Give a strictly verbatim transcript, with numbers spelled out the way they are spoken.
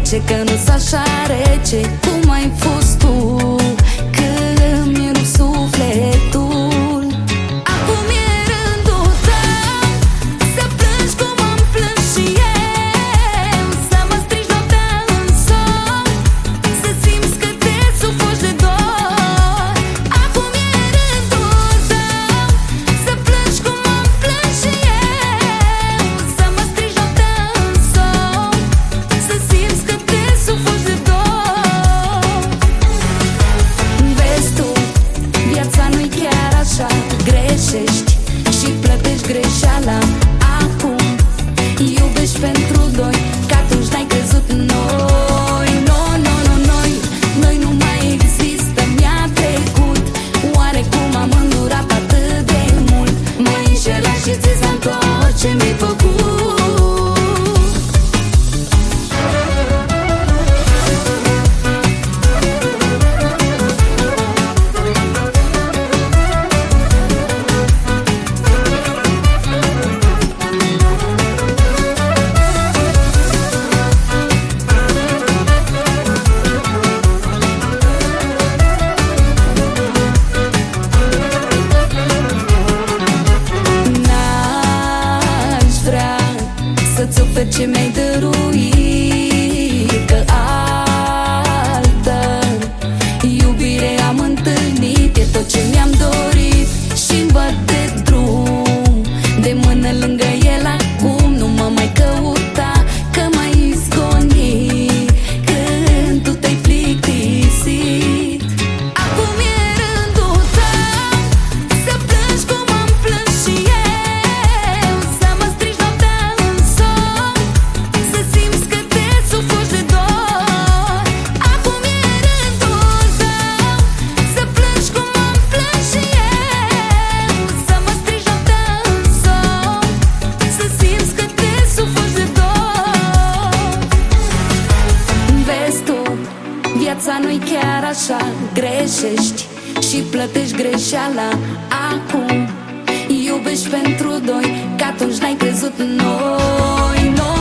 trece, că nu-s așa rece cum ai fost tu, când mi-e rupt sufletul. Acum e rândul tău să plângi cum am plâns și eu, să mă strigi noaptea în somn, să simți că te sufoci de dor. Acum e rândul tău să plângi cum am plâns și eu, să mă strigi noaptea în somn, să simți că te sufoci de dor. Vezi tu, viața nu-i chiar așa, greșești și plătești greșeala. Acum iubești pentru doi, că atunci n-ai crezut în noi. No, no, no, noi, noi nu mai există, mi-a trecut. Oare cum am îndurat atât de mult? M-ai înșelat și ți s-a întors ce mi-ai făcut. Să-ți ofer ce mi-ai dăruit, că altă iubire am întâlnit. E tot ce mi-am dorit și-mi bate drum de mână lângă el acum. Nu mă mai căuta, că m-ai izgonit când tu te-ai plictisit. Acum e rândul tău să plângi cum am plâns și eu, să mă strigi noaptea în somn, să simți că te sufoci de dor. Acum e rândul tău să plângi cum am plâns și eu, să mă strigi noaptea în somn, să simți că te sufoci de dor. Vezi tu, viața nu-i chiar așa, greșești și plătești greșeala. Acum iubești pentru doi, că atunci n-ai crezut în noi. Noi